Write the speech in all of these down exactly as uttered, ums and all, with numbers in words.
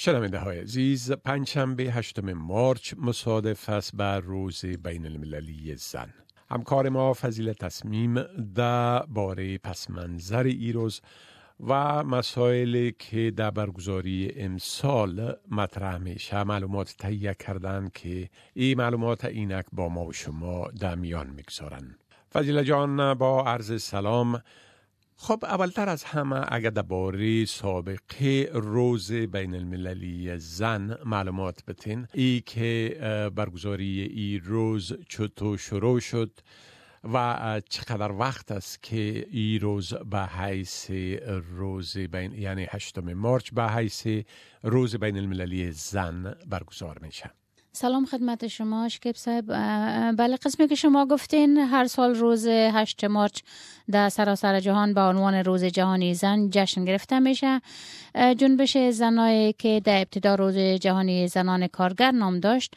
شنونده های عزیز، پنجشنبه هشتم مارچ مصادف است بر روز بین المللی زن. همکار ما فضیلت تصمیم در باره پس منظر ای روز و مسائلی که در برگزاری امسال مطرح میشه معلومات تهیه کردن که این معلومات اینک با ما و شما در میان میگذارن. فضیلت جان، با عرض سلام. خب اولتر از همه اگر درباره سابقه روز بین المللی زن معلومات بتین، ای که برگزاری ای روز چطور شروع شد و چقدر وقت است که ای روز به حیث روز بین یعنی هشتم مارچ به حیث روز بین المللی زن برگزار میشه. سلام خدمت شما شکیب صاحب. بله، قسمی که شما گفتین هر سال روز هشتم مارچ در سراسر جهان به عنوان روز جهانی زن جشن گرفته میشه. جنبش زنایی که در ابتدا روز جهانی زنان کارگر نام داشت،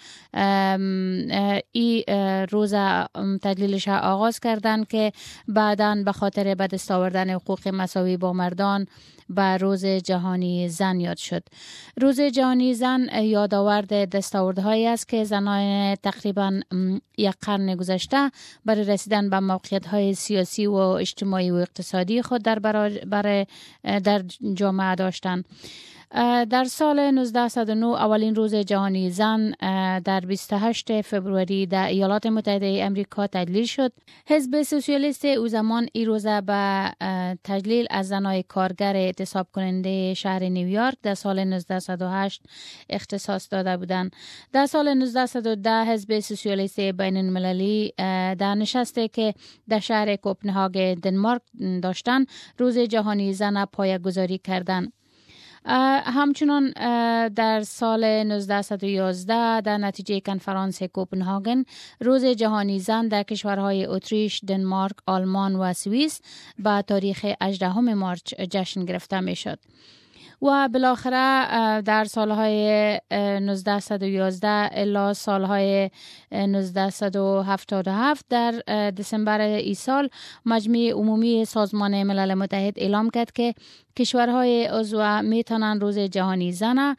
این روز تدلیلش آغاز کردن که بعداً به خاطر به دست آوردن حقوق مساوی با مردان به روز جهانی زن یاد شد. روز جهانی زن یادآورد دستاوردهایی است که زنان تقریباً یک قرن گذشته برای رسیدن به موقعیت‌های سیاسی و اجتماعی و اقتصادی خود در برای در جامعه داشتند. در سال نوزده صد و نه اولین روز جهانی زن در بیست و هشتم فوریه در ایالات متحده امریکا تدلیل شد. حزب سوسیالیست او زمان این روز به تدلیل از زنای کارگر اعتصاب کننده شهر نیویورک در سال نوزده صد و هشت اختصاص داده بودند. در سال نوزده صد و ده حزب سوسیالیست بین المللی در نشستی که در شهر کوپنهاگ دنمارک داشتند روز جهانی زن پایه‌گذاری کردند. همچنان در سال نوزده صد و یازده در نتیجه کنفرانس کوپنهاگن روز جهانی زن در کشورهای اتریش، دنمارک، آلمان و سوئیس با تاریخ هجدهم مارچ جشن گرفته می شد. و بالاخره در سالهای نوزده صد و یازده الی سالهای نوزده صد و هفتاد و هفت در دسامبر ای سال مجمع عمومی سازمان ملل متحد اعلام کرد که کشورهای عضو میتونن روز جهانی زن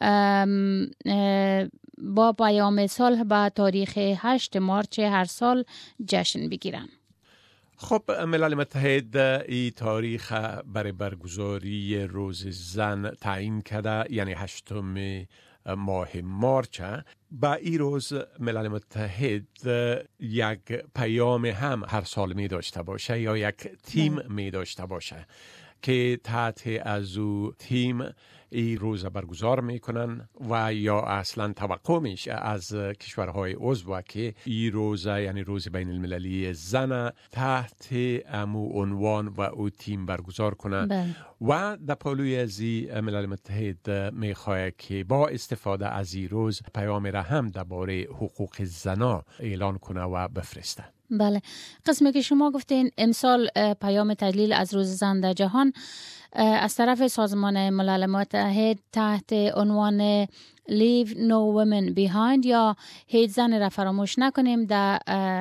با پیام صلح به تاریخ هشتم مارچ هر سال جشن بگیرن. خب ملل متحد ای تاریخ برای برگزاری روز زن تعیین کرده، یعنی هشتم ماه مارچ. با این روز ملل متحد یک پیام هم هر سال می داشته باشه یا یک تیم می داشته باشه که تحت از او تیم این روز برگزار میکنن و یا اصلا توقع میشه از کشورهای عضو که این روز یعنی روز بین المللی زن تحت امو عنوان و او تیم برگزار کنن. بله. و در پالوی از ملل متحد میخواه که با استفاده از این روز پیام را هم درباره حقوق زنا اعلان کنه و بفرسته. بله، قسمی که شما گفتین امسال پیام تدلیل از روز زن در جهان از طرف سازمان ملل متحد تحت عنوان Leave No Women Behind یا هیچ زن را فراموش نکنیم در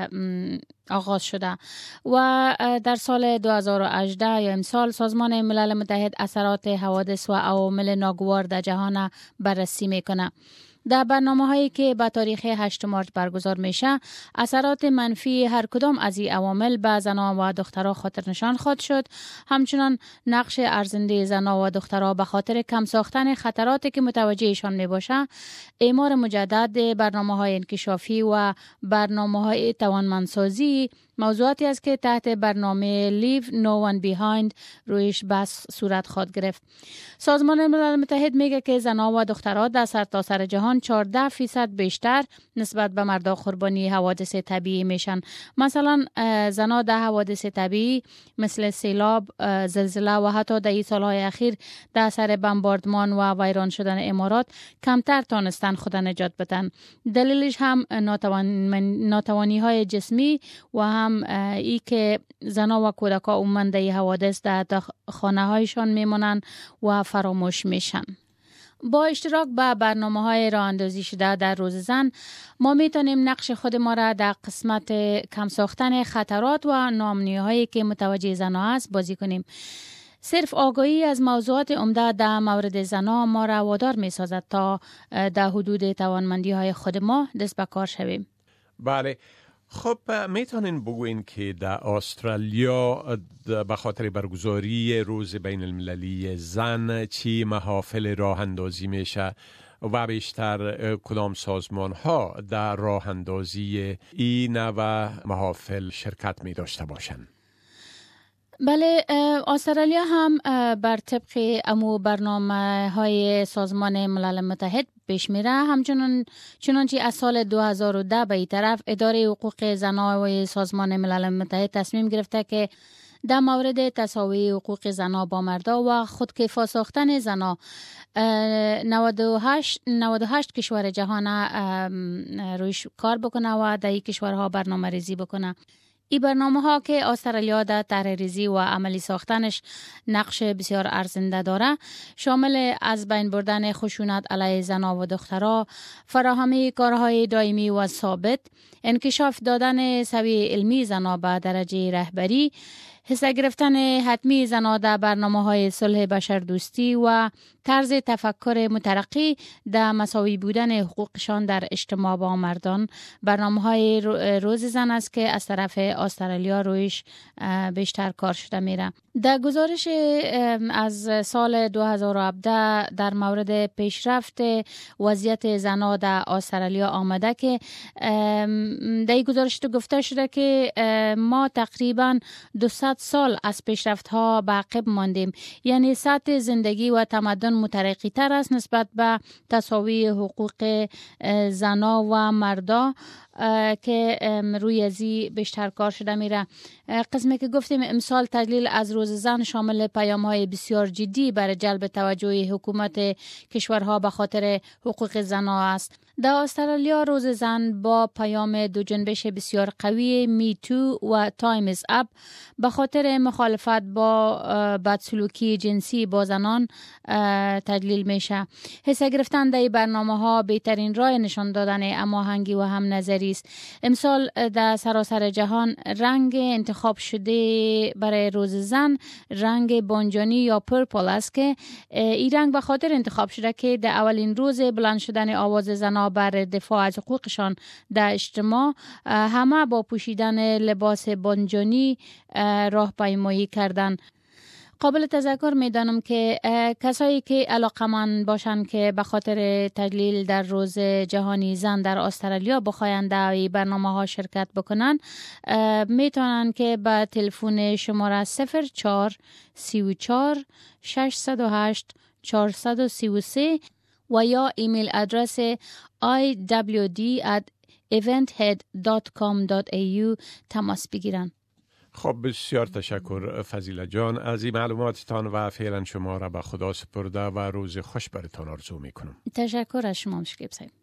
آغاز شده و در سال دو هزار و هجده یا امسال سازمان ملل متحد اثرات حوادث و عوامل ناگوار در جهان بررسی میکنه. در برنامه هایی که به تاریخ هشتم مارچ برگزار میشه، اثرات منفی هر کدام از این عوامل به زنان و دخترها خاطر نشان خواهد شد. همچنان نقش ارزنده زنان و دخترها به خاطر کم ساختن خطراتی که متوجهشان می باشه، اعمار مجدد، برنامه های انکشافی و برنامه های توانمندسازی موضوعاتی است که تحت برنامه Leave No One Behind رویش بحث صورت خواهد گرفت. سازمان ملل متحد میگه که زنان و دخترها در سرتاسر جهان چهارده فیصد بیشتر نسبت به مردا قربانی حوادث طبیعی میشن. مثلا زنان در حوادث طبیعی مثل سیلاب، زلزله و حتی در این سالهای اخیر در اثر بمباردمان و ویران شدن امارات کمتر تانستن خود نجات بدن. دلیلش هم ناتوانی های جسمی و هم ای که زنان و کودکان عموما در حوادث در خانه هایشان میمونن و فراموش میشن. با اشتراک با برنامه های راه اندازی شده در روز زن، ما میتونیم نقش خود ما را در قسمت کم ساختن خطرات و ناامنی هایی که متوجه زنها است بازی کنیم. صرف آگاهی از موضوعات عمده در مورد زنان ما را وادار می سازد تا در حدود توانمندی های خود ما دست به کار شویم. بله. خب میتونین بگوین که در استرالیا به خاطر برگزاری روز بین المللی زن چی محافل راه اندازی میشه و بیشتر کدام سازمان ها در راه اندازی این و محافل شرکت می داشته باشند؟ بله، استرالیا هم بر طبق امو برنامه های سازمان ملل متحد پیش میره. همچنان چنانچه از سال دو هزار و ده به این طرف اداره حقوق زنان و سازمان ملل متحد تصمیم گرفته که در مورد تساوی حقوق زنان با مردا و خودکفا ساختن زنان نود و هشت کشور جهان رویش کار بکنه و در این کشورها برنامه ریزی بکنه. این برنامه ها که استرالیا در طرح ریزی و عملی ساختنش نقش بسیار ارزنده داره، شامل از بین بردن خشونت علیه زنان و دخترها، فراهمی کارهای دائمی و ثابت، انکشاف دادن سویه علمی زنان به درجه رهبری، حصه گرفتن حتمی زنان در برنامه‌های صلح بشردوستی و طرز تفکر مترقی در مساوی بودن حقوقشان در اجتماع با مردان. برنامه‌های روز زن است که از طرف استرالیا رویش بیشتر کار شده میره. در گزارش از سال دو هزار و هفده در مورد پیشرفت وضعیت زنان در استرالیا آمده که در این گزارش گفته شده که ما تقریباً دویست سال از پیشرفت‌ها به عقب ماندیم، یعنی سطح زندگی و تمدن مترقی تر است نسبت به تساوی حقوق زنا و مردا که روی ازی بیشتر کار شده میره. قسمی که گفتیم امسال تجلیل از روز زن شامل پیام‌های بسیار جدی برای جلب توجه حکومت کشورها به خاطر حقوق زنان است. در استرالیا روز زن با پیام دو جنبش بسیار قوی می تو و تایم از اپ به خاطر مخالفت با بدسلوکی جنسی با زنان تجلیل میشه. حصه گرفتن در برنامه ها بهترین راه نشان دادن هماهنگی و هم نظری است. امسال در سراسر جهان رنگ انتخاب شده برای روز زن رنگ بانجانی یا پرپل است که این رنگ به خاطر انتخاب شده که در اولین روز بلند شدن آواز زنان بر دفاع از حقوقشان در اجتماع همه با پوشیدن لباس بانجانی راهپیمایی کردند. قابل تذکر میدانم که کسایی که علاقمند باشند که به خاطر تجلیل در روز جهانی زن در استرالیا بخواهند در برنامه ها شرکت بکنن میتونن که با تلفن شماره صفر چهار سی و چهار ششصد و هشت چهارصد و سی و سه و یا ایمیل ادرس آی دبلیو دی ات event head dot com dot a u تماس بگیرن. خب بسیار تشکر فضیله جان از این معلوماتتان و فعلا شما را به خدا سپرده و روز خوش برتان آرزو میکنم. تشکر از شما مشکل صاحب.